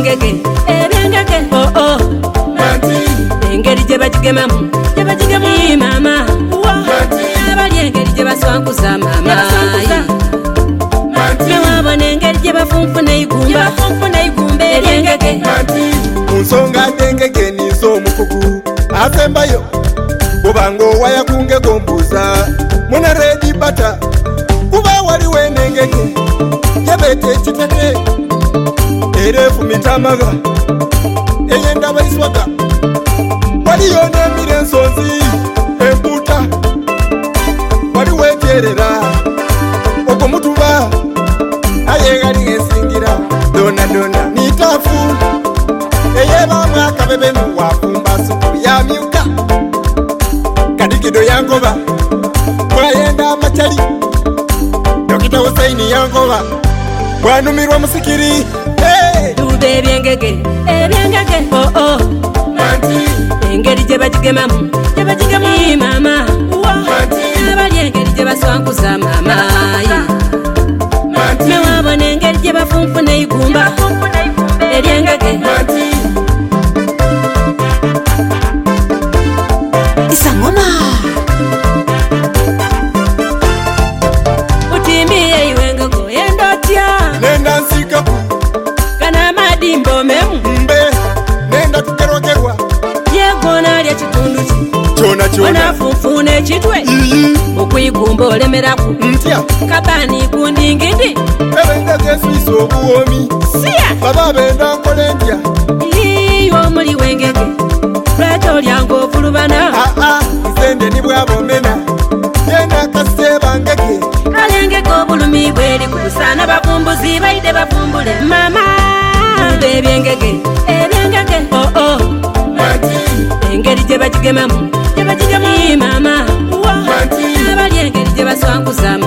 ebyengege oh oh engeri gye bagigemamu mama abali engeri gye baswankuza mama newabona engeri gye bafunfuna igumba eryengege mu nsonga y'engege nizo omukugu asembayo bw'obanga owayakungeko mbuuza muna redi bata kuba waliwo enengege gyebeeta ekitete era efumita amaga ey'endaba iswaga waliyo n'emira ensonzi empuuta waliwo etyerera ogwo mutuba ayeegali ensingira donadona nitaafu eyebaamu akabebenu wafumba supu yamyuka kadigido yangoba bwayenda amacali dokita Husaini yangoba bwanumirwa musikiri tuba ebyengege oh oh engeri gye bagigemamu mama abali engeri gye baswankuza mama newabona engeri gye bafunfuna igumba eryengege isangoma utimiye iwengego endotya nenda nsikaku kana madimbo memu mbe nenda tukerogerwa yegona lya kitundu ki kyona onafunfuna ekitwe okwigumba olemeraku ntya kabani kundingidi ebendege eswisa obuwomi siya baba benda nkole ntya iyo omuli wengege lwaki olyanga ovulubana nsende ni bwabomena yenda kaseba ngege kalengege obulumi bweri ku busaana bavumbuzi baide bavumbule mama ebyengege oh oh engeri gye bagigemamu mama abali engeri gye baswankuza